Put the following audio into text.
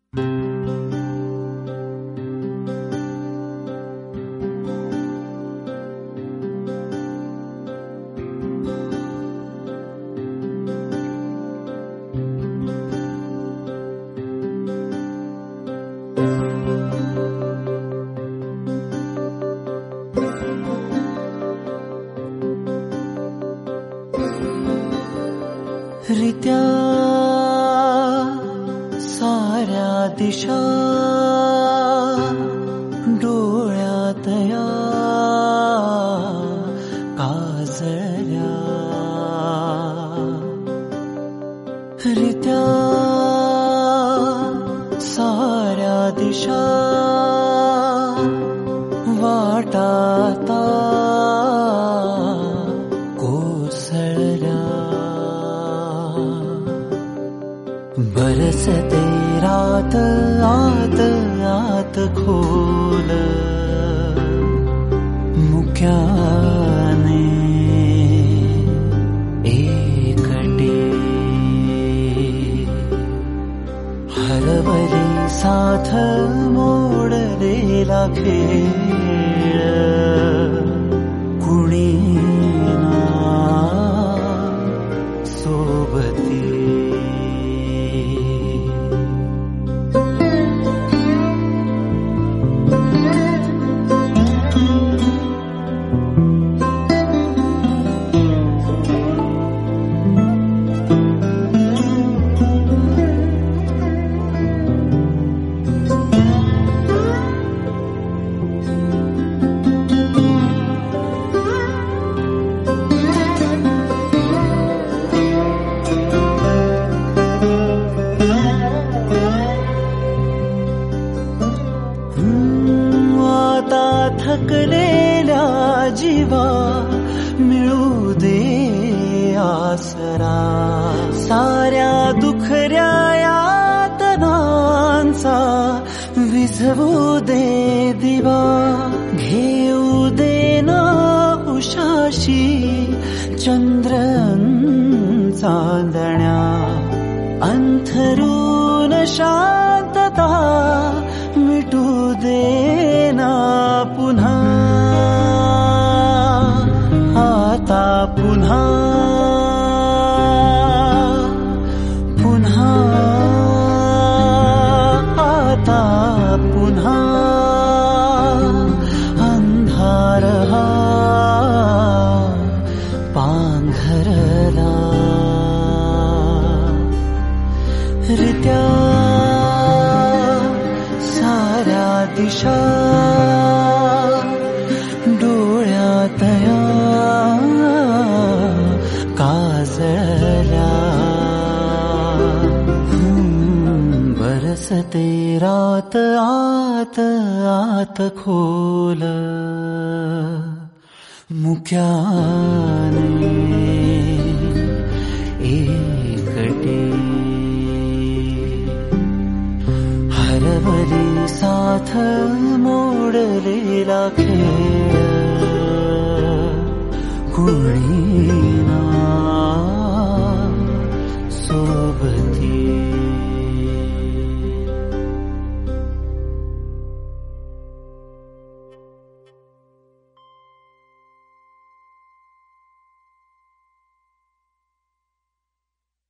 रित्या साऱ्या दिशा डोळ्यात या काजळल्या, रित्या साऱ्या दिशा वाटाता कोसळल्या. बरसते रात आत आत खोल, मुक्याने एकटे हरवली साथ मोडलेला खेळ, कुणी ना सोबती. थकलेल्या जीवा मिळू दे आसरा, साऱ्या दुखऱ्या यातनांचा विझवू दे दिवा. घेऊ दे ना उषाशी चंद्र चांदण्या, अंथरून शांतता मिटू दे ना पुन्हा. आता पुन्हा पुन्हा आता पुन्हा अंधार हा पांघरला. रित्या साऱ्या दिशा डोळ्यात या काजळल्या. बरसते रात आत आत खोल, मुक्याने एकटे हरवली साथ मोडलेला खेळ, कुणी ना सोबत.